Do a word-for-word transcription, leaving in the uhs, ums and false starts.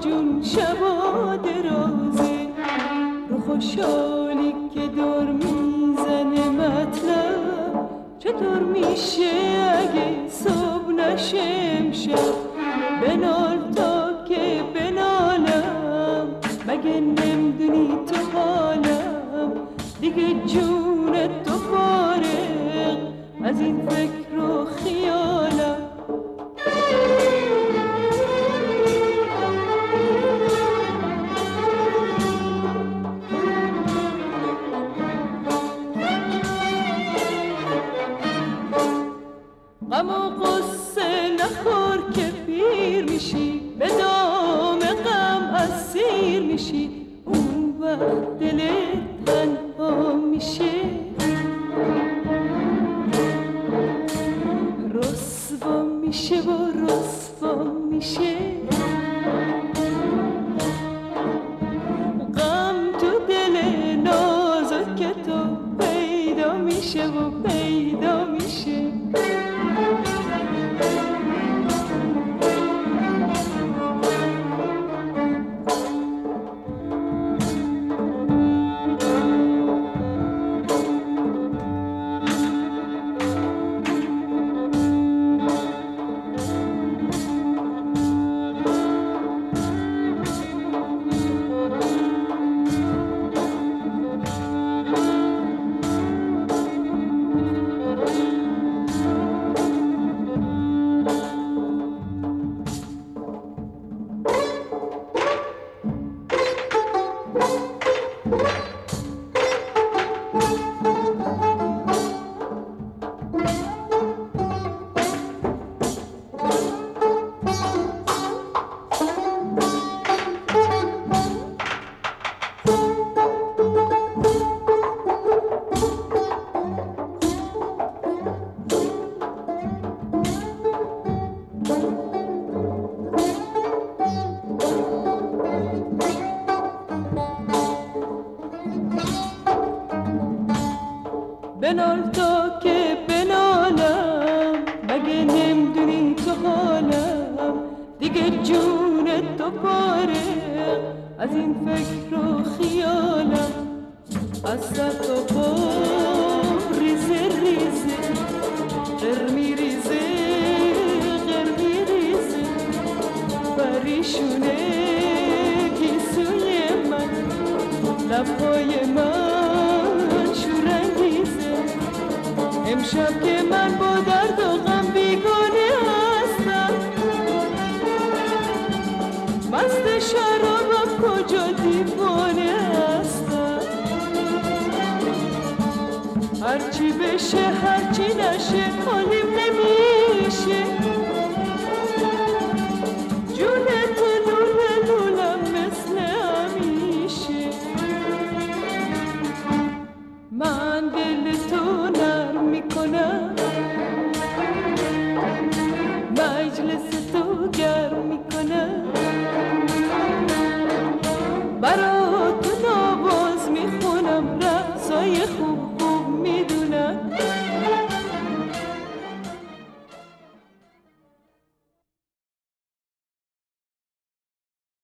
جون شبا درازه، رو خوشحالی که دور میزنه مطلب چطور میشه اگه صبح نشه امشب؟ بنال تا که بنالم، مگه نمیدونی تو حالم دیگه جون تو فارغ از این فکر و خیالم. غم و قصه نخور که پیر میشی، به دام غم اسیر میشی، اون وقت دلت تنها میشه، رسوا میشه و رسوا میشه. غم تو دل نازک تو پیدا میشه و پیدا میشه. بنال تا که بنالم، مگه نمیدونی تو حالم دیگه جون تو فارغ از این فکر و خیالم. از سر تا پا ریزه ریزه قرمی ریزه قرمی ریزه، پریشونه گیسوی من، لبهای من شورانگیزه. امشب که من با درد و غم بیگانه هستم، مست شرابم کجا دیوانه هستم. هرچی بشه هرچی نشه حالیم نمیشه، جون تو لوله لولم مثل همیشه. من دل تو نرم میکنم، مجلس تو گرم میکنم، برای